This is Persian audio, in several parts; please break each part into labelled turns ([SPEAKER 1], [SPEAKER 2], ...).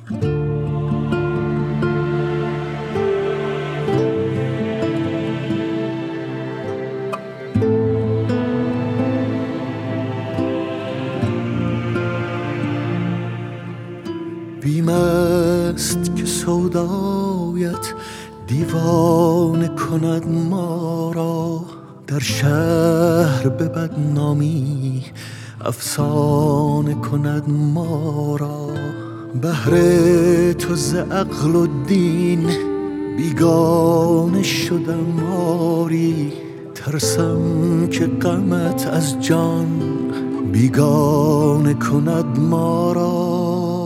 [SPEAKER 1] بیم است که سودایت دیوانه کند ما را، در شهر به بدنامی افسانه کند ما را. بهر تو ز عقل و دین بیگانه شدم آری، ترسم که غمت از جان بیگانه کند ما را.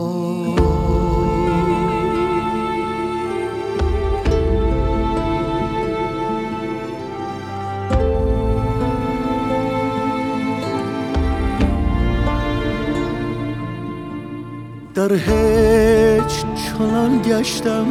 [SPEAKER 1] در هیچ چنان گشتم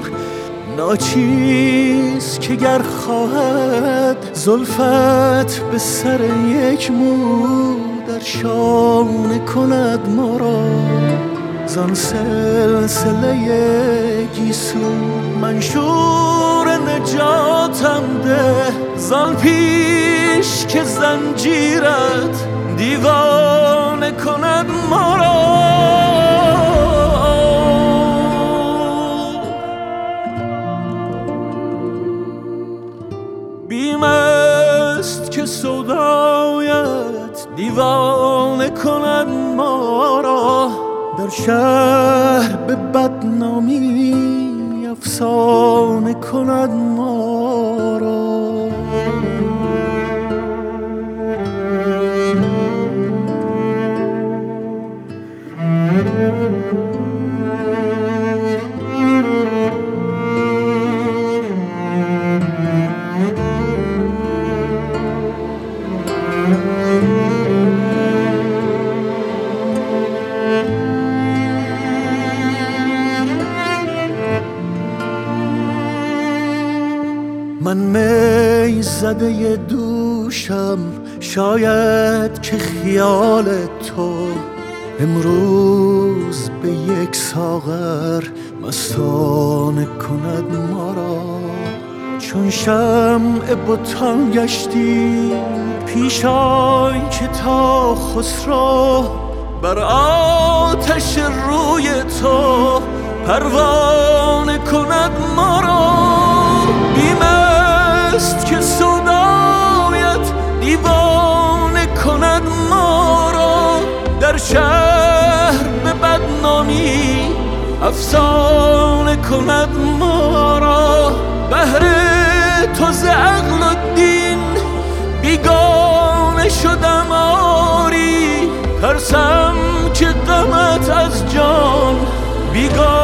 [SPEAKER 1] ناچیز که گر خواهد زلفت به سر یک مو در شانه کند ما را. زان سلسله گیسو منشور نجاتم ده، زان پیش که زنجیرت دیوانه کند ما را. بیم است که سودایت دیوانه کند ما را، در شهر به بدنامی افسانه کند ما را. من می زده دوشم، شاید که خیال تو امروز به یک ساغر مستانه کند ما را. چون شمع بتان گشتی پیش آی که تا خسرو بر آتش روی تو پروانه کند ما را. بیم است که سودایت دیوانه کند ما را، در شهر به بدنامی افسانه کند ما را. بهر تو ز عقل و دین بیگانه شدم آری، ترسم که غمت از جان بیگانه